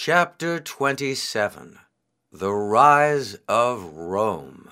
Chapter 27 The Rise of Rome.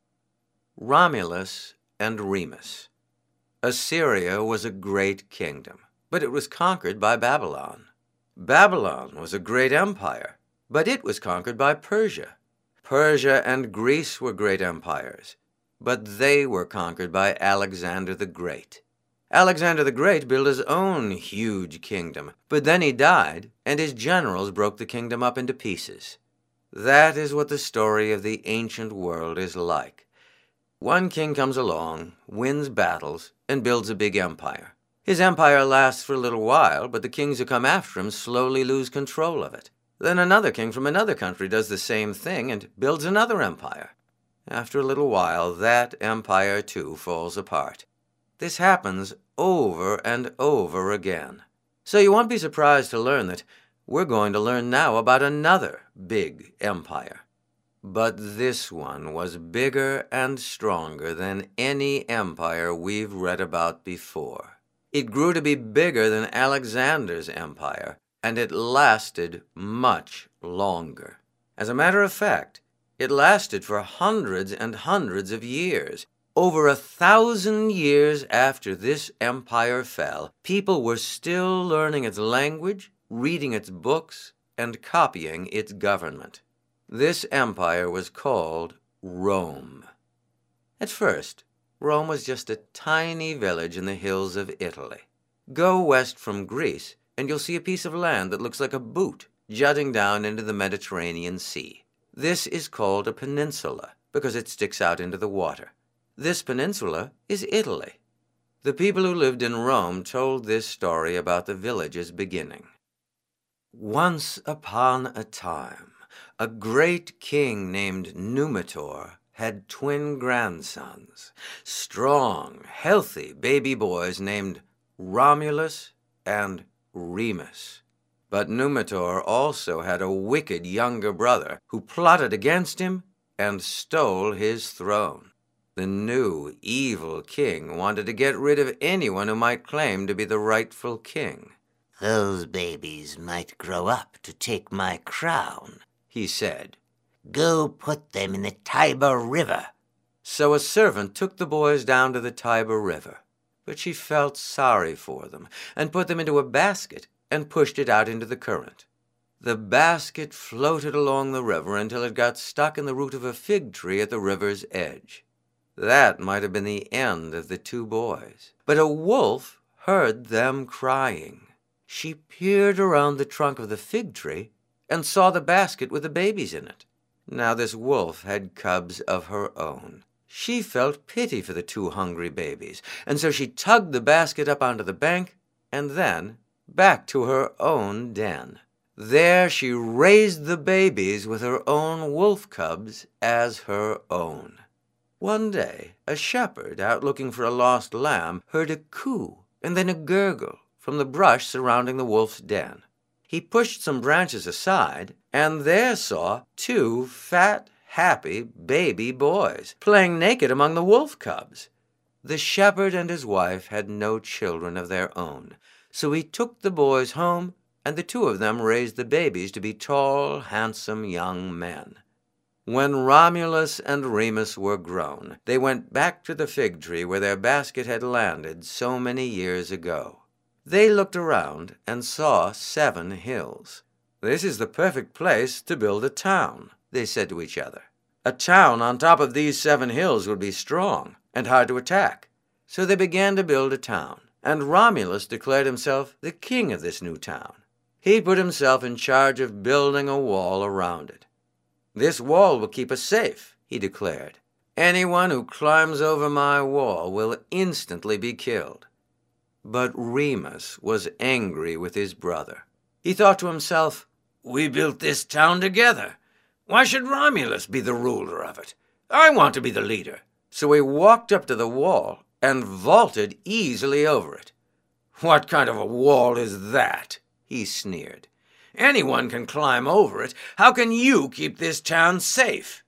Romulus and Remus. Assyria was a great kingdom, but it was conquered by Babylon. Babylon was a great empire, but it was conquered by Persia. Persia and Greece were great empires, but they were conquered by Alexander the Great. Alexander the Great built his own huge kingdom, but then he died, and his generals broke the kingdom up into pieces. That is what the story of the ancient world is like. One king comes along, wins battles, and builds a big empire. His empire lasts for a little while, but the kings who come after him slowly lose control of it. Then another king from another country does the same thing and builds another empire. After a little while, that empire too falls apart. This happens over and over again. So you won't be surprised to learn that we're going to learn now about another big empire. But this one was bigger and stronger than any empire we've read about before. It grew to be bigger than Alexander's empire, and it lasted much longer. As a matter of fact, it lasted for hundreds and hundreds of years. Over 1,000 years after this empire fell, people were still learning its language, reading its books, and copying its government. This empire was called Rome. At first, Rome was just a tiny village in the hills of Italy. Go west from Greece, and you'll see a piece of land that looks like a boot jutting down into the Mediterranean Sea. This is called a peninsula because it sticks out into the water. This peninsula is Italy. The people who lived in Rome told this story about the village's beginning. Once upon a time, a great king named Numitor had twin grandsons, strong, healthy baby boys named Romulus and Remus. But Numitor also had a wicked younger brother who plotted against him and stole his throne. The new, evil king wanted to get rid of anyone who might claim to be the rightful king. "Those babies might grow up to take my crown," he said. "Go put them in the Tiber River." So a servant took the boys down to the Tiber River, but she felt sorry for them and put them into a basket and pushed it out into the current. The basket floated along the river until it got stuck in the root of a fig tree at the river's edge. That might have been the end of the two boys. But a wolf heard them crying. She peered around the trunk of the fig tree and saw the basket with the babies in it. Now this wolf had cubs of her own. She felt pity for the two hungry babies, and so she tugged the basket up onto the bank and then back to her own den. There she raised the babies with her own wolf cubs as her own. One day, a shepherd out looking for a lost lamb heard a coo and then a gurgle from the brush surrounding the wolf's den. He pushed some branches aside and there saw two fat, happy baby boys playing naked among the wolf cubs. The shepherd and his wife had no children of their own, so he took the boys home, and the two of them raised the babies to be tall, handsome young men. When Romulus and Remus were grown, they went back to the fig tree where their basket had landed so many years ago. They looked around and saw 7 hills. "This is the perfect place to build a town," they said to each other. "A town on top of these 7 hills would be strong and hard to attack." So they began to build a town, and Romulus declared himself the king of this new town. He put himself in charge of building a wall around it. "This wall will keep us safe," he declared. "Anyone who climbs over my wall will instantly be killed." But Remus was angry with his brother. He thought to himself, "We built this town together. Why should Romulus be the ruler of it? I want to be the leader." So he walked up to the wall and vaulted easily over it. "What kind of a wall is that?" he sneered. "Anyone can climb over it. How can you keep this town safe?"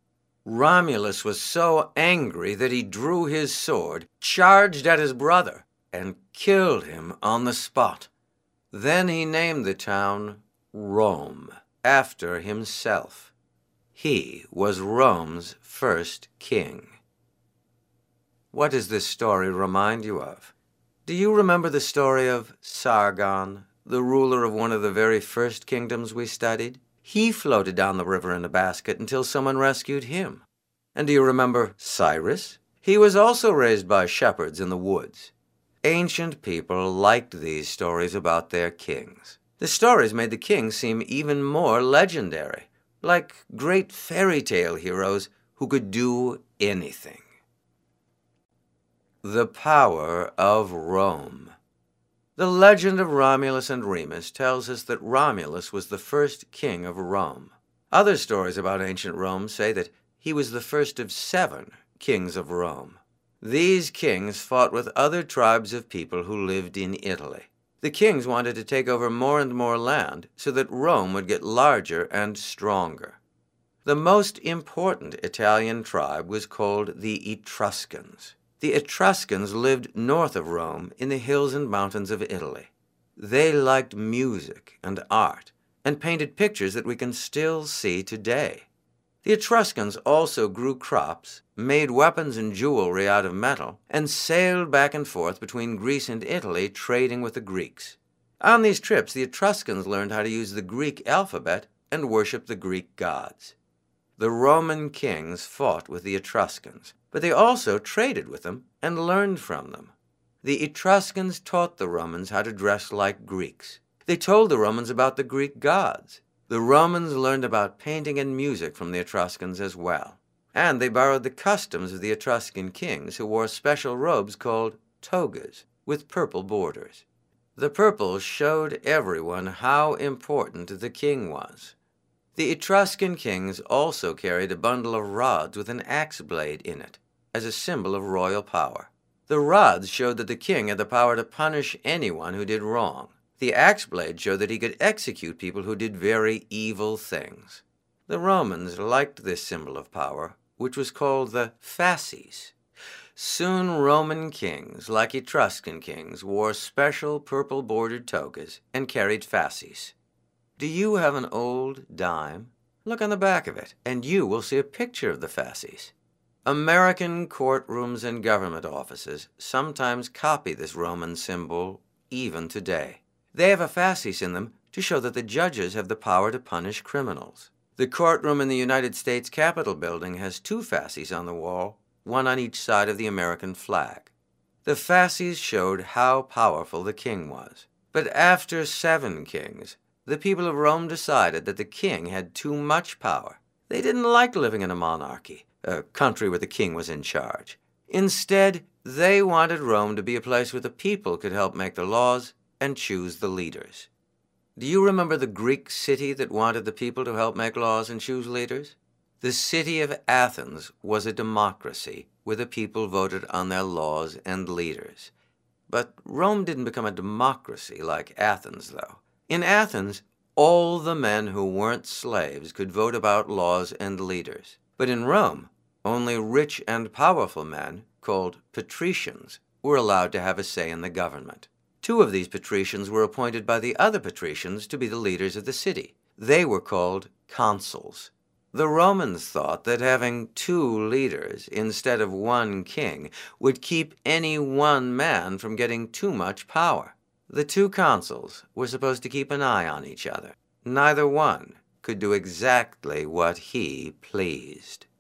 Romulus was so angry that he drew his sword, charged at his brother, and killed him on the spot. Then he named the town Rome after himself. He was Rome's first king. What does this story remind you of? Do you remember the story of Sargon, the ruler of one of the very first kingdoms we studied? He floated down the river in a basket until someone rescued him. And do you remember Cyrus? He was also raised by shepherds in the woods. Ancient people liked these stories about their kings. The stories made the kings seem even more legendary, like great fairy tale heroes who could do anything. The power of Rome. The legend of Romulus and Remus tells us that Romulus was the first king of Rome. Other stories about ancient Rome say that he was the first of 7 kings of Rome. These kings fought with other tribes of people who lived in Italy. The kings wanted to take over more and more land so that Rome would get larger and stronger. The most important Italian tribe was called the Etruscans. The Etruscans lived north of Rome in the hills and mountains of Italy. They liked music and art and painted pictures that we can still see today. The Etruscans also grew crops, made weapons and jewelry out of metal, and sailed back and forth between Greece and Italy, trading with the Greeks. On these trips, the Etruscans learned how to use the Greek alphabet and worship the Greek gods. The Roman kings fought with the Etruscans, but they also traded with them and learned from them. The Etruscans taught the Romans how to dress like Greeks. They told the Romans about the Greek gods. The Romans learned about painting and music from the Etruscans as well. And they borrowed the customs of the Etruscan kings who wore special robes called togas with purple borders. The purple showed everyone how important the king was. The Etruscan kings also carried a bundle of rods with an axe blade in it as a symbol of royal power. The rods showed that the king had the power to punish anyone who did wrong. The axe blade showed that he could execute people who did very evil things. The Romans liked this symbol of power, which was called the fasces. Soon Roman kings, like Etruscan kings, wore special purple-bordered togas and carried fasces. Do you have an old dime? Look on the back of it, and you will see a picture of the fasces. American courtrooms and government offices sometimes copy this Roman symbol even today. They have a fasces in them to show that the judges have the power to punish criminals. The courtroom in the United States Capitol building has 2 fasces on the wall, one on each side of the American flag. The fasces showed how powerful the king was. But after 7 kings, the people of Rome decided that the king had too much power. They didn't like living in a monarchy, a country where the king was in charge. Instead, they wanted Rome to be a place where the people could help make the laws and choose the leaders. Do you remember the Greek city that wanted the people to help make laws and choose leaders? The city of Athens was a democracy where the people voted on their laws and leaders. But Rome didn't become a democracy like Athens, though. In Athens, all the men who weren't slaves could vote about laws and leaders. But in Rome, only rich and powerful men, called patricians, were allowed to have a say in the government. 2 of these patricians were appointed by the other patricians to be the leaders of the city. They were called consuls. The Romans thought that having 2 leaders instead of 1 king would keep any one man from getting too much power. The 2 consuls were supposed to keep an eye on each other. Neither one could do exactly what he pleased.